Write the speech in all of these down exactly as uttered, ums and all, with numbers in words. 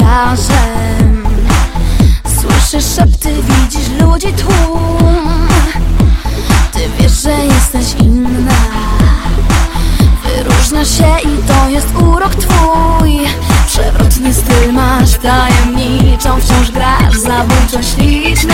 twarzem. Słyszysz szepty, widzisz ludzi tłum. Ty wiesz, że jesteś inna. Wyróżniasz się i to jest urok twój. Przewrotny styl masz, tajemniczą wciąż grasz. Zabójczo śliczna,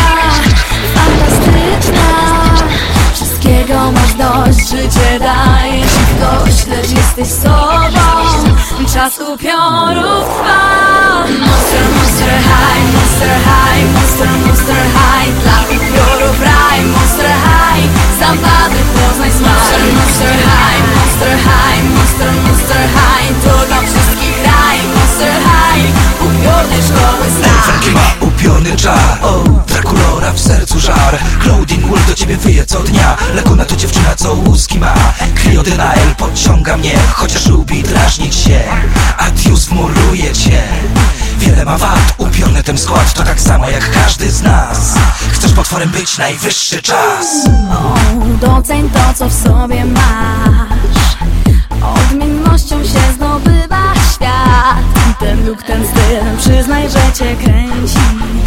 fantastyczna. Wszystkiego masz dość, życie daje ci w kość, lecz jesteś sobą. Czas upiorów trwa. Monster, monster high, monster high, monster, monster high. Dla upiorów raj, monster high. Zabawy poznaj smak. Monster, monster high, monster high, monster, monster high. To dla wszystkich raj, monster high. Upiornej szkoły strach. Frankie ma upiorny czar, o, Draculora w sercu żar. Claudine Wolf do ciebie wyje co dnia. Laguna to dziewczyna, co łuski ma. Criodenael podciąga mnie, chociaż lubi drażnić się. Adius wmuruje cię. Wiele ma wad, upiorny ten skład. To tak samo jak każdy z nas. Chcesz potworem być, najwyższy czas. O, doceń to, co w sobie masz. Odmiennością się zdobywa świat. Ten look, ten styl, przyznaj, że cię kręci.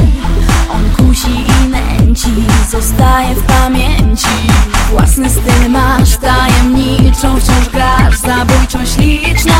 On kusi i nęci, zostaje w pamięci. Własny styl masz, tajemniczą wciąż grasz. Zabójczo śliczna,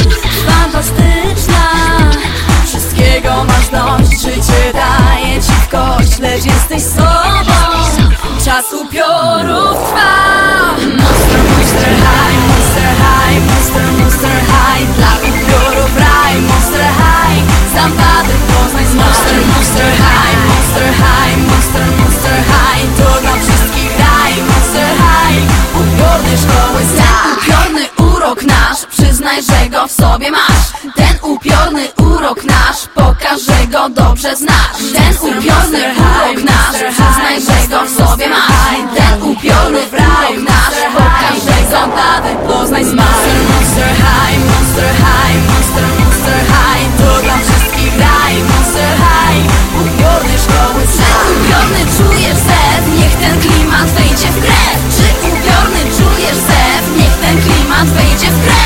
fantastyczna. Wszystkiego masz dość, życie daje ci w kość, lecz jesteś sobą. Czas upiorów trwa. Monster, monster high, monster high, monster, monster high. Dla upiorów raj, monster high. Zabawy poznaj smak. Monster, monster high, monster high, monster, monster high. To dla wszystkich raj, monster high. Upiorny szkoły strach. Upiorny urok nasz, przyznaj, że go w sobie masz. Ten upiorny urok nasz, pokaż, że go dobrze znasz. Ten upiorny urok nasz, przyznaj, że go w sobie masz. Ten upiorny urok nasz, pokaż, że zabawy poznaj smak. Monster high, monster high, monster, monster high. To dla wszystkich raj, monster high. Upiorny szkoły strach. Czy upiorny czujesz zew? Niech ten klimat wejdzie w krew. Czy upiorny czujesz zew? Niech ten klimat wejdzie w krew.